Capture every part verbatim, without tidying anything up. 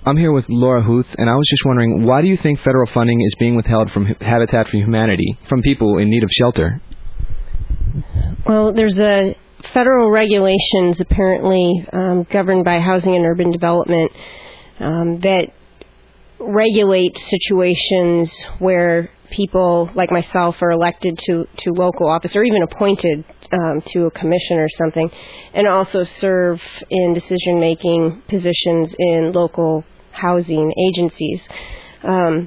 I'm here with Laura Huth, and I was just wondering, why do you think federal funding is being withheld from Habitat for Humanity, from people in need of shelter? Well, there's a federal regulations apparently um, governed by Housing and Urban Development um, that regulate situations where people like myself are elected to, to local office or even appointed um, to a commission or something, and also serve in decision-making positions in local housing agencies. Um,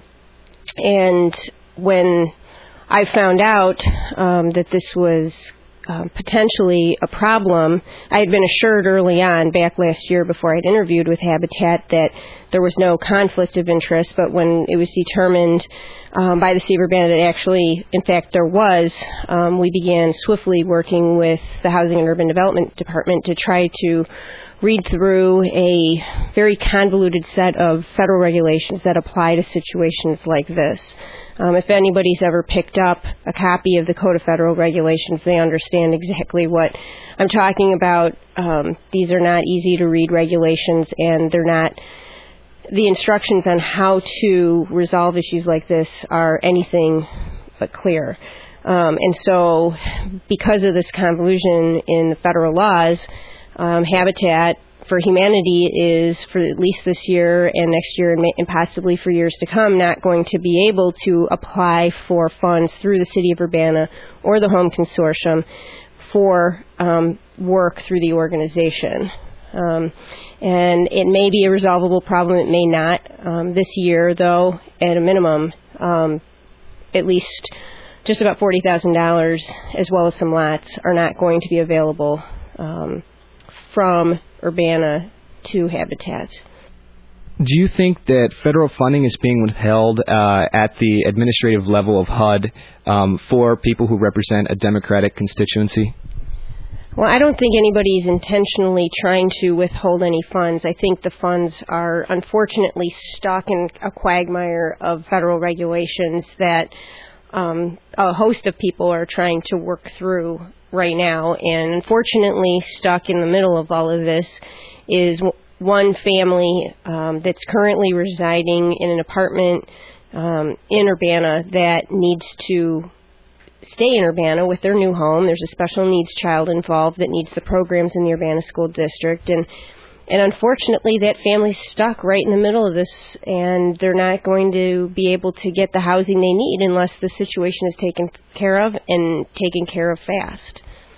and when I found out um, that this was Um, potentially a problem, I had been assured early on, back last year before I'd interviewed with Habitat, that there was no conflict of interest, but when it was determined um, by the City of Urbana that actually, in fact, there was, um, we began swiftly working with the Housing and Urban Development Department to try to read through a very convoluted set of federal regulations that apply to situations like this. Um, if anybody's ever picked up a copy of the Code of Federal Regulations, they understand exactly what I'm talking about. Um, these are not easy to read regulations, and they're not, the instructions on how to resolve issues like this are anything but clear. Um, and so because of this convolution in the federal laws, um, Habitat for Humanity is, for at least this year and next year and, may, and possibly for years to come, not going to be able to apply for funds through the City of Urbana or the Home Consortium for um, work through the organization. Um, and it may be a resolvable problem, it may not. Um, this year, though, at a minimum, um, at least just about forty thousand dollars, as well as some lots, are not going to be available um, from Urbana to Habitat. Do you think that federal funding is being withheld uh, at the administrative level of H U D um, for people who represent a Democratic constituency? Well, I don't think anybody's intentionally trying to withhold any funds. I think the funds are unfortunately stuck in a quagmire of federal regulations that um, a host of people are trying to work through right now, and unfortunately stuck in the middle of all of this is one family um, that's currently residing in an apartment um, in Urbana that needs to stay in Urbana with their new home. There's a special needs child involved that needs the programs in the Urbana School District, and and unfortunately that family's stuck right in the middle of this, and they're not going to be able to get the housing they need unless the situation is taken care of and taken care of fast.